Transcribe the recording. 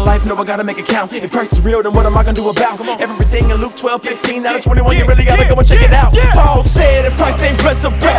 life, no, I gotta make it count. If Christ is real, then what am I gonna do about everything in Luke 12:15? Out of 21, you really gotta go and check it out. Paul said, if Christ ain't resurrected,